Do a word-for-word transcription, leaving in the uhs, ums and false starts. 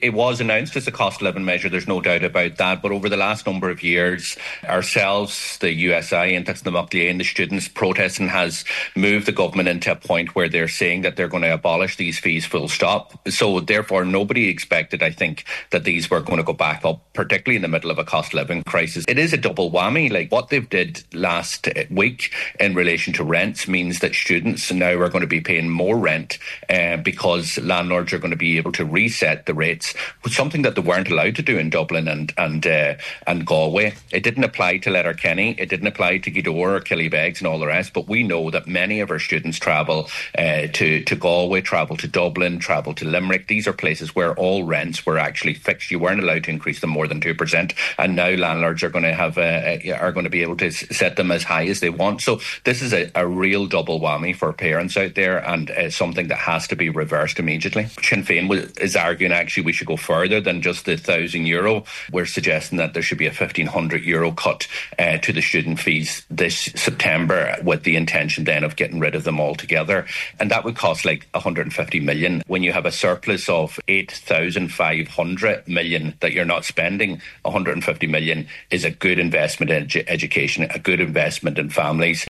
It was announced as a cost of living measure, there's no doubt about that. But over the last number of years, ourselves, the U S I, and the students protesting has moved the government into a point where they're saying that they're going to abolish these fees full stop. So therefore, nobody expected, I think, that these were going to go back up, particularly in the middle of a cost of living crisis. It is a double whammy. Like what they've did last week in relation to rents means that students now are going to be paying more rent uh, because landlords are going to be able to reset the rates, something that they weren't allowed to do in Dublin and and uh, and Galway. It didn't apply to Letterkenny, it didn't apply to Gweedore or Killybegs and all the rest, but we know that many of our students travel uh, to, to Galway, travel to Dublin, travel to Limerick. These are places where all rents were actually fixed. You weren't allowed to increase them more than two percent, and now landlords are going to have uh, are going to be able to set them as high as they want. So this is a, a real double whammy for parents out there, and uh, something that has to be reversed immediately. Sinn Féin is arguing actually we should go further than just the one thousand euro. We're suggesting that there should be a fifteen hundred euro cut uh, to the student fees this September, with the intention then of getting rid of them altogether. And that would cost like one hundred fifty million. When you have a surplus of eight thousand five hundred million that you're not spending, one hundred fifty million is a good investment in edu- education, a good investment in families.